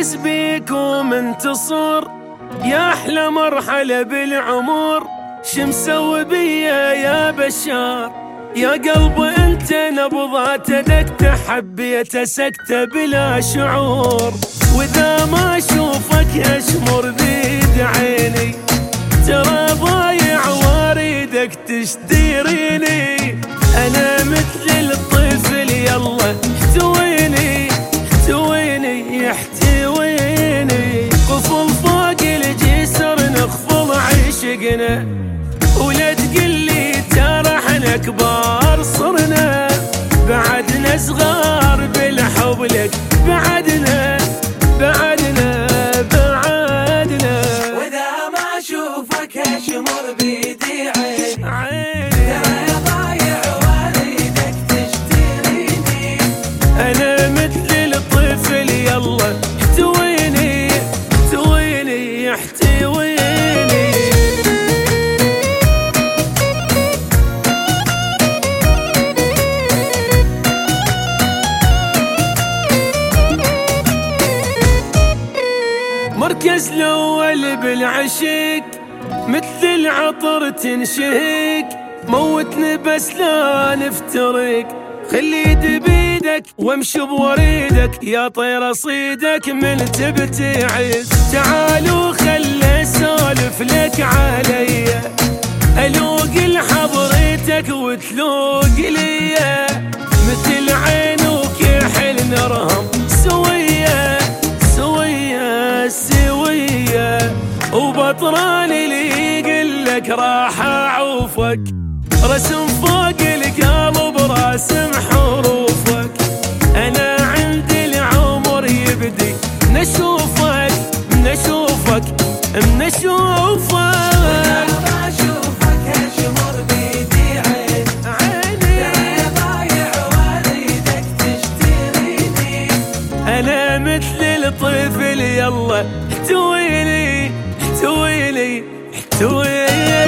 فايز بيك ومنتصر، يا أحلى مرحلة بالعمر، شمسوي بيا يا بشار. يا قلب انت نبضاتك حبيت سكتة بلا شعور، واذا ما اشوفك اشمر بيد عيني، ترى ضايع واريدك تشتريني. انا مثل الطفل يلا احتويني، احتويني يحتويني، قفل فوق الجسر نخفض عشقنا، ولا تقلي ترى احنا كبار صرنا، بعدنا صغار بالحب لك، بعدنا بعدنا بعدنا. واذا ما اشوفك اشمر بيدي عيني، ترى ضايع واريدك تشتريني. انا مثل الطفل يلا احتويني، احتويني يحتويني. مركز الأول بالعشق مثل العطر تنشهق، موتني بس لا نفترق، خلي يدي بيدك وامشي بوريدك، يا طير صيدك من تبتعد. تعالوا خل اسولف لك عليا، الوق لحضرتك وتلوق ليا، مثل عينك يحل نرهم سويه سويه سويه، وبطران اللي يقلك راح اعوفك، رسم فوق القلب راسم حروفك. انا عندي العمر يبدي نشوفك نشوفك نشوفك. ما اشوفك اشمر بيدي عيني، ترى ضايع واريدك تشتريني. انا مثل الطفل يلا احتويني، احتويني احتويني.